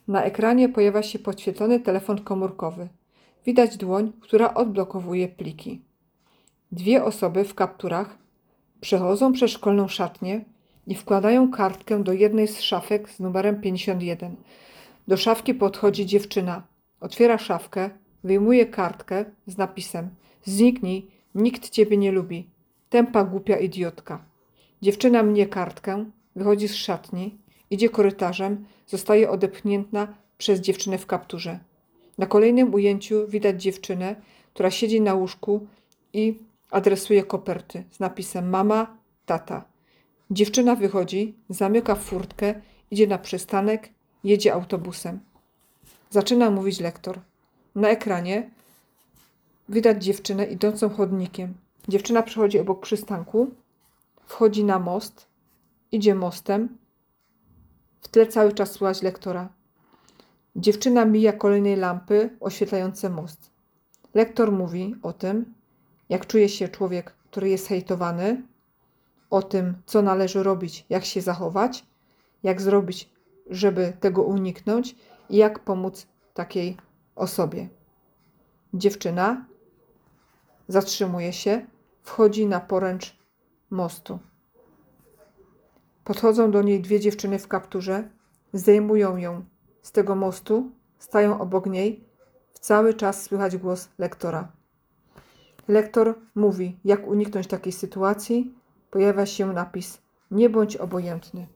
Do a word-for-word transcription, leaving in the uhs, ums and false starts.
Na ekranie pojawia się podświetlony telefon komórkowy. Widać dłoń, która odblokowuje pliki. Dwie osoby w kapturach przechodzą przez szkolną szatnię i wkładają kartkę do jednej z szafek z numerem pięćdziesiąt jeden. Do szafki podchodzi dziewczyna. Otwiera szafkę, wyjmuje kartkę z napisem: zniknij, nikt ciebie nie lubi. Tępa głupia idiotka. Dziewczyna mnie kartkę, wychodzi z szatni, idzie korytarzem, zostaje odepchnięta przez dziewczynę w kapturze. Na kolejnym ujęciu widać dziewczynę, która siedzi na łóżku i adresuje koperty z napisem mama, tata. Dziewczyna wychodzi, zamyka furtkę, idzie na przystanek, jedzie autobusem. Zaczyna mówić lektor. Na ekranie widać dziewczynę idącą chodnikiem. Dziewczyna przechodzi obok przystanku, wchodzi na most, idzie mostem. W tle cały czas słychać lektora. Dziewczyna mija kolejnej lampy oświetlające most. Lektor mówi o tym, jak czuje się człowiek, który jest hejtowany, o tym, co należy robić, jak się zachować, jak zrobić, żeby tego uniknąć i jak pomóc takiej osobie. Dziewczyna zatrzymuje się, wchodzi na poręcz mostu. Podchodzą do niej dwie dziewczyny w kapturze, zdejmują ją z tego mostu, stają obok niej. Cały czas słychać głos lektora. Lektor mówi, jak uniknąć takiej sytuacji. Pojawia się napis: nie bądź obojętny.